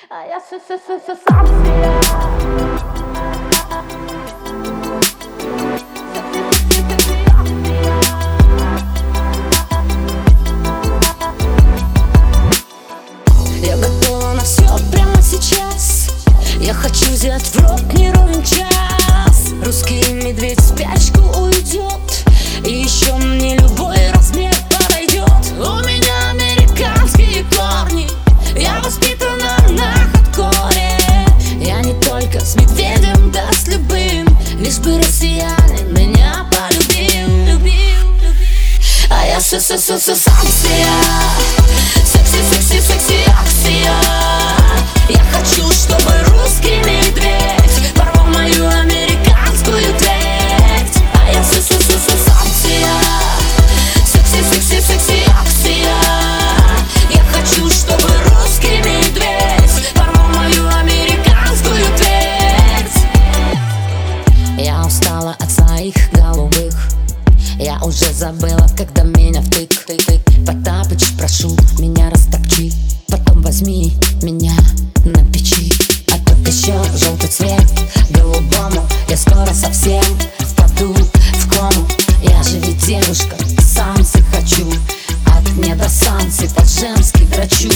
А я Санкция. Я готова на все прямо сейчас. Я хочу взять в рот не ровен час. Русский медведь в спячку уйдет, и еще мне любой размер подойдет. У меня американские корни, я воспитана на хардкоре. Я не только с медведем, да с любым, лишь бы россиянин меня полюбил. А я Санкция. Секси, акция. Я хочу, чтобы русский медведь порвал мою американскую твердь. А я Санкция. Секси, акция. Я хочу, чтобы русский медведь порвал мою американскую твердь. Я устала от своих голубых, я уже забыла, когда меня втык. Потапыч, прошу, меня растопчи, потом возьми меня на печи. А тут еще желтый цвет голубому, я скоро совсем впаду в кому. Я же ведь девушка, самцы хочу, от неба самцы под женский дрочу.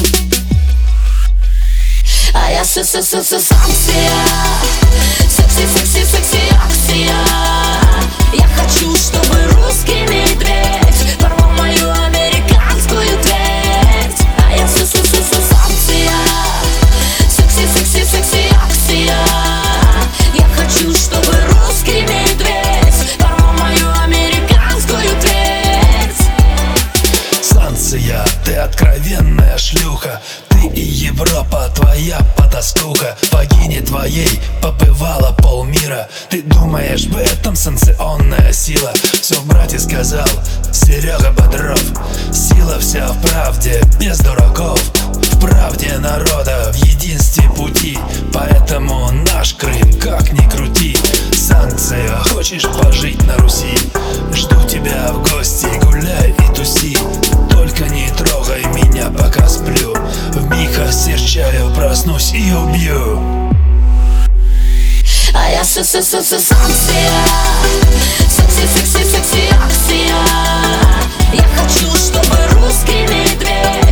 А я Санкция. Секси, акция. Я хочу, чтобы русский медведь порвал мою американскую твердь. А я Санкция. Секси, акция. Я хочу, чтобы русский медведь порвал мою американскую твердь. Санкция, ты откровенная шлюха. Ты и Европа, твоя потаскуха. В вагине твоей побывала полмира. Ты думаешь, в этом санкционная сила? Все в брате сказал Серега Бодров. Сила вся в правде, без дураков. В правде народа, в единстве пути. Поэтому наш Крым, как ни крути. Санкция, хочешь пожить на Руси? Жду тебя в гости, гуляй и туси. Только не трогай меня, пока сплю. Вмиг осерчаю, проснусь и убью. А я Санкция. Секси, акция. Я хочу, чтобы русский медведь